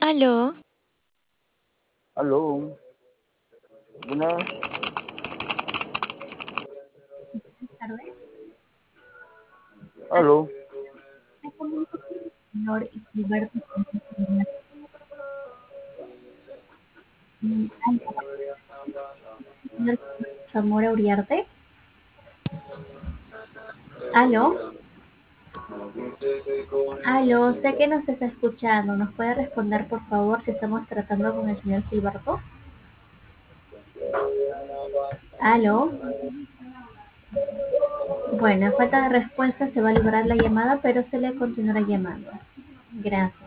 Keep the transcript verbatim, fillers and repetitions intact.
Aló, Aló, buenas, Tarde. aló. Me comunico con el señor Gilberto mm, ay, señor Zamora Uriarte. Aló, aló, sé que nos está escuchando. ¿Nos puede responder, por favor, si estamos tratando con el señor Gilberto? Aló. Bueno, a falta de respuesta se va a liberar la llamada, pero se le continuará llamando. Gracias.